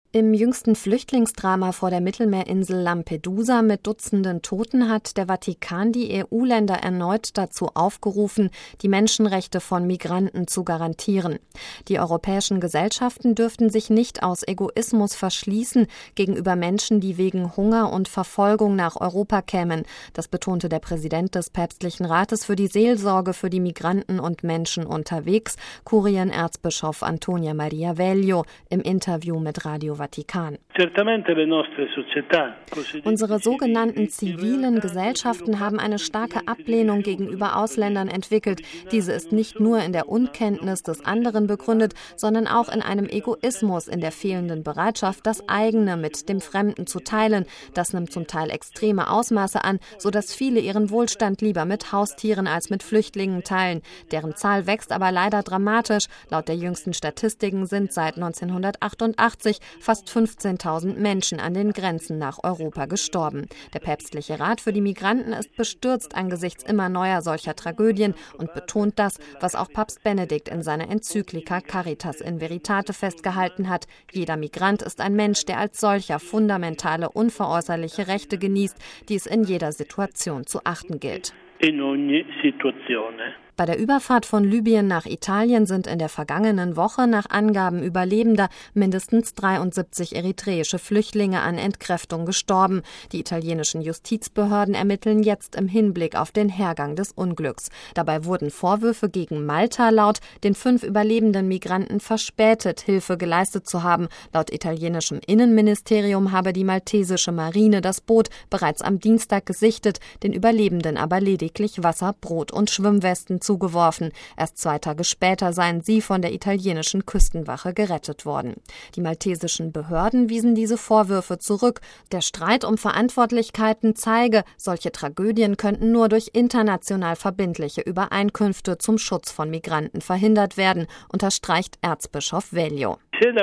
Im jüngsten Flüchtlingsdrama vor der Mittelmeerinsel Lampedusa mit Dutzenden Toten hat der Vatikan die EU-Länder erneut dazu aufgerufen, die Menschenrechte von Migranten zu garantieren. Die europäischen Gesellschaften dürften sich nicht aus Egoismus verschließen gegenüber Menschen, die wegen Hunger und Verfolgung nach Europa kämen. Das betonte der Präsident des Päpstlichen Rates für die Seelsorge für die Migranten und Menschen unterwegs, Kurienerzbischof Antonia Maria Velio, im Interview mit Radio Vatikan. Unsere sogenannten zivilen Gesellschaften haben eine starke Ablehnung gegenüber Ausländern entwickelt. Diese ist nicht nur in der Unkenntnis des anderen begründet, sondern auch in einem Egoismus, in der fehlenden Bereitschaft, das eigene mit dem Fremden zu teilen. Das nimmt zum Teil extreme Ausmaße an, sodass viele ihren Wohlstand lieber mit Haustieren als mit Flüchtlingen teilen. Deren Zahl wächst aber leider dramatisch. Laut der jüngsten Statistiken sind seit 1988 fast 15.000 Menschen an den Grenzen nach Europa gestorben. Der Päpstliche Rat für die Migranten ist bestürzt angesichts immer neuer solcher Tragödien und betont das, was auch Papst Benedikt in seiner Enzyklika Caritas in Veritate festgehalten hat. Jeder Migrant ist ein Mensch, der als solcher fundamentale, unveräußerliche Rechte genießt, die es in jeder Situation zu achten gilt. Bei der Überfahrt von Libyen nach Italien sind in der vergangenen Woche nach Angaben Überlebender mindestens 73 eritreische Flüchtlinge an Entkräftung gestorben. Die italienischen Justizbehörden ermitteln jetzt im Hinblick auf den Hergang des Unglücks. Dabei wurden Vorwürfe gegen Malta laut, den 5 überlebenden Migranten verspätet Hilfe geleistet zu haben. Laut italienischem Innenministerium habe die maltesische Marine das Boot bereits am Dienstag gesichtet, den Überlebenden aber lediglich Wasser, Brot und Schwimmwesten zugeworfen. Erst 2 Tage später seien sie von der italienischen Küstenwache gerettet worden. Die maltesischen Behörden wiesen diese Vorwürfe zurück. Der Streit um Verantwortlichkeiten zeige, solche Tragödien könnten nur durch international verbindliche Übereinkünfte zum Schutz von Migranten verhindert werden, unterstreicht Erzbischof Velio.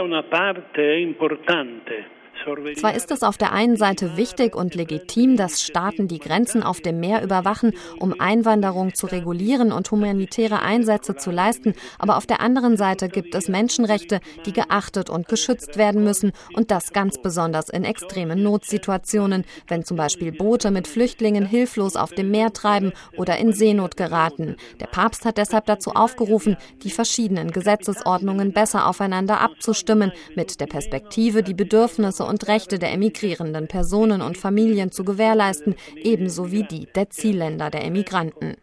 Zwar ist es auf der einen Seite wichtig und legitim, dass Staaten die Grenzen auf dem Meer überwachen, um Einwanderung zu regulieren und humanitäre Einsätze zu leisten, aber auf der anderen Seite gibt es Menschenrechte, die geachtet und geschützt werden müssen, und das ganz besonders in extremen Notsituationen, wenn zum Beispiel Boote mit Flüchtlingen hilflos auf dem Meer treiben oder in Seenot geraten. Der Papst hat deshalb dazu aufgerufen, die verschiedenen Gesetzesordnungen besser aufeinander abzustimmen, mit der Perspektive, die Bedürfnisse und Rechte der emigrierenden Personen und Familien zu gewährleisten, ebenso wie die der Zielländer der Emigranten.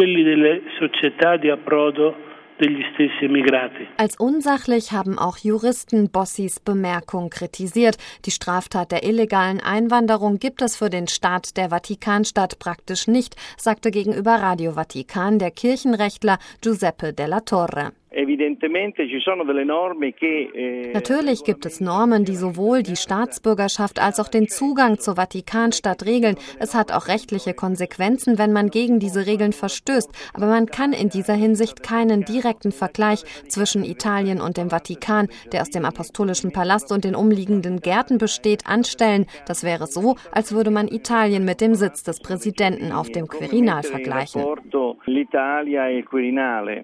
Als unsachlich haben auch Juristen Bossis Bemerkung kritisiert. Die Straftat der illegalen Einwanderung gibt es für den Staat der Vatikanstadt praktisch nicht, sagte gegenüber Radio Vatikan der Kirchenrechtler Giuseppe Della Torre. Natürlich gibt es Normen, die sowohl die Staatsbürgerschaft als auch den Zugang zur Vatikanstadt regeln. Es hat auch rechtliche Konsequenzen, wenn man gegen diese Regeln verstößt. Aber man kann in dieser Hinsicht keinen direkten Vergleich zwischen Italien und dem Vatikan, der aus dem Apostolischen Palast und den umliegenden Gärten besteht, anstellen. Das wäre so, als würde man Italien mit dem Sitz des Präsidenten auf dem Quirinal vergleichen.